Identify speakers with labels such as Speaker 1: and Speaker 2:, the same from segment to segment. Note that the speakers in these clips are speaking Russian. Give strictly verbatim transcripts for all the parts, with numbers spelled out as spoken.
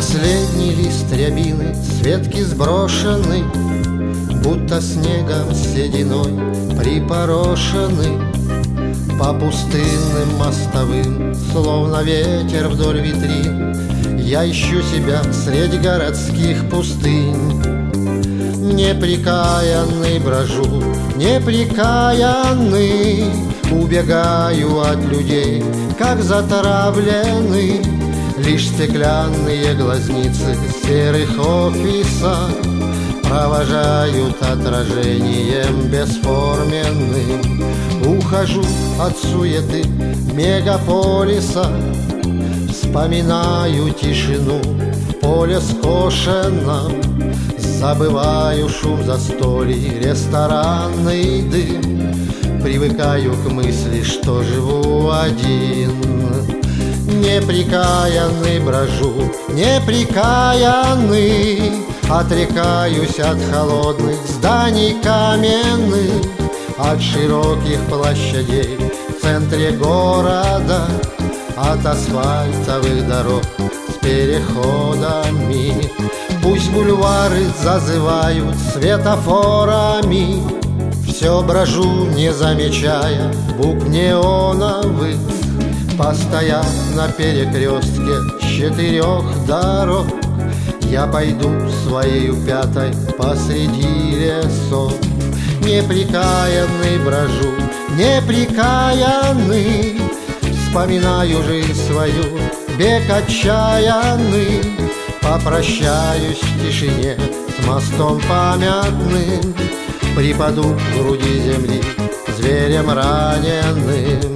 Speaker 1: Последний лист рябины с ветки сброшенный, будто снегом сединой припорошенный. По пустынным мостовым, словно ветер вдоль витрин, я ищу себя среди городских пустынь. Непрекаянный брожу, непрекаянный, убегаю от людей, как затравленный. Лишь стеклянные глазницы серых офисов провожают отражением бесформенным. Ухожу от суеты мегаполиса, вспоминаю тишину в поле скошенном, забываю шум застолий, ресторанный дым, привыкаю к мысли, что живу один. Непрекаянный брожу, непрекаянный, отрекаюсь от холодных зданий каменных, от широких площадей в центре города, от асфальтовых дорог с переходами. Пусть бульвары зазывают светофорами, все брожу, не замечая букв неоновых, постояв на перекрестке четырех дорог. Я пойду своею пятой посреди лесов. Непрекаянный брожу, непрекаянный, вспоминаю жизнь свою, бег отчаянный. Попрощаюсь в тишине с мостом памятным, припаду к груди земли зверем раненым.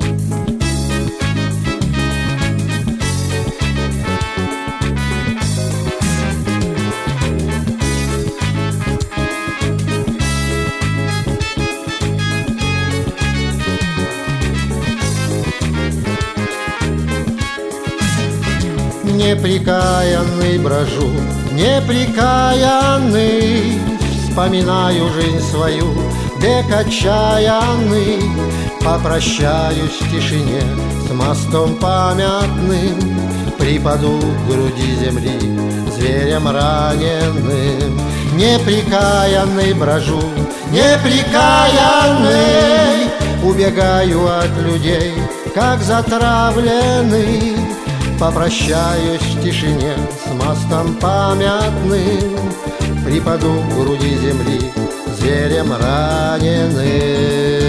Speaker 1: Непрекаянный брожу, непрекаянный, вспоминаю жизнь свою, бег отчаянный. Попрощаюсь в тишине с мостом памятным, припаду к груди земли зверем раненым. Непрекаянный брожу, непрекаянный, убегаю от людей, как затравленный. Попрощаюсь в тишине с мостом памятным, припаду к груди земли зверем раненым.